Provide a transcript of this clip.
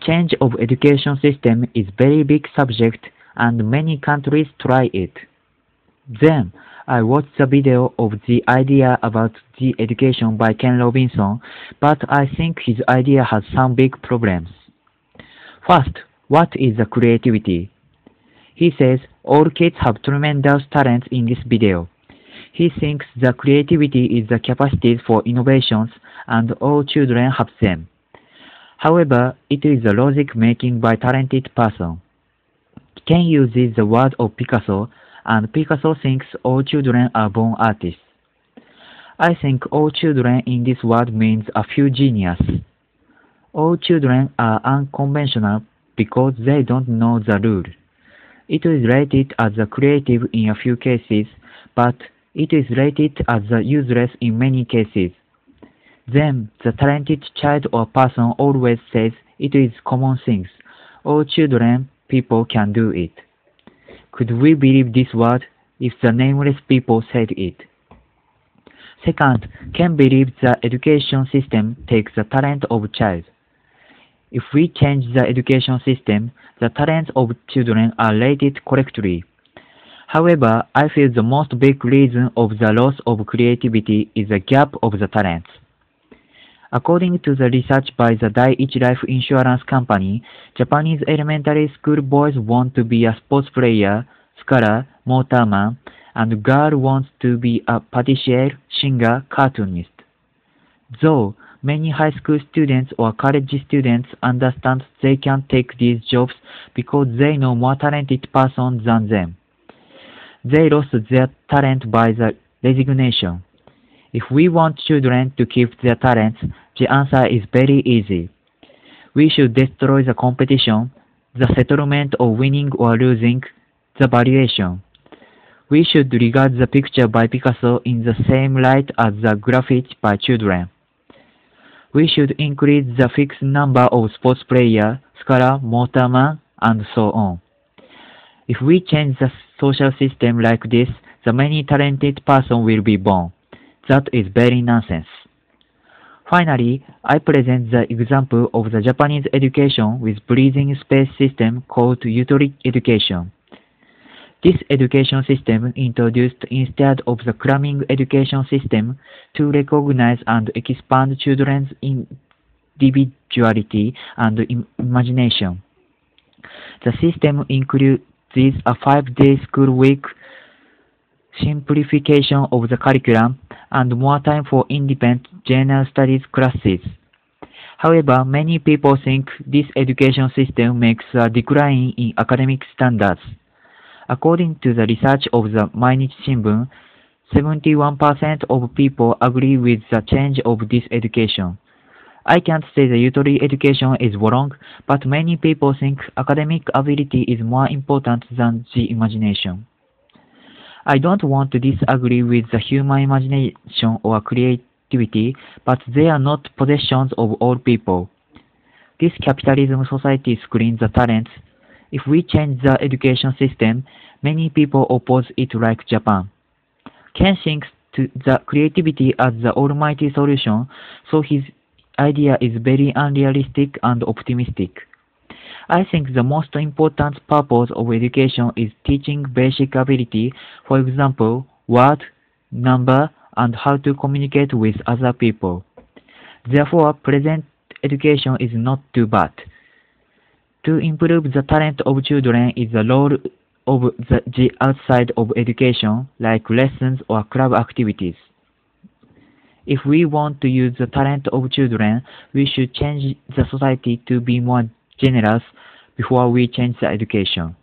change of education system is very big subject and many countries try it. Then, I watched the video of the idea about the education by Ken Robinson, but I think his idea has some big problems. First, what is the creativity? He says all kids have tremendous talents in this video. He thinks the creativity is the capacity for innovations and all children have them. However, it is the logic making by talented person. Ken uses the word of Picasso, and Picasso thinks all children are born artists. I think all children in this word means a few genius. All children are unconventional because they don't know the rule. It is rated as the creative in a few cases, but it is rated as the useless in many cases. Then the talented child or person always says it is common things. All children, people can do it. Could we believe this word if the nameless people said it? Second, Ken believes the education system takes the talent of child. If we change the education system, the talents of children are rated correctly. However, I feel the most big reason of the loss of creativity is the gap of the talents. According to the research by the Dai-ichi Life Insurance Company, Japanese elementary school boys want to be a sports player, scholar, motorman, and girl wants to be a patissier, singer, cartoonist. Though many high school students or college students understand they can take these jobs because they know more talented person than them. They lost their talent by the resignation. If we want children to keep their talents, the answer is very easy. We should destroy the competition, the settlement of winning or losing, the valuation. We should regard the picture by Picasso in the same light as the graffiti by children. We should increase the fixed number of sports players, scholar, motorman, and so on. If we change the social system like this, the many talented person will be born. That is very nonsense. Finally, I present the example of the Japanese education with breathing space system called Yutori education. This education system introduced instead of the cramming education system to recognize and expand children's individuality and imagination. The system includes a 5-day school week, simplification of the curriculum, and more time for independent general studies classes. However, many people think this education system makes a decline in academic standards. According to the research of the Mainichi Shimbun, 71% of people agree with the change of this education. I can't say the Yutori education is wrong, but many people think academic ability is more important than the imagination. I don't want to disagree with the human imagination or creativity, but they are not possessions of all people. This capitalism society screens the talents. If we change the education system, many people oppose it like Japan. Ken thinks to the creativity as the almighty solution, so his idea is very unrealistic and optimistic. I think the most important purpose of education is teaching basic ability, for example, word, number, and how to communicate with other people. Therefore, present education is not too bad. To improve the talent of children is the role of the outside of education, like lessons or club activities. If we want to use the talent of children, we should change the society to be more generous before we change the education.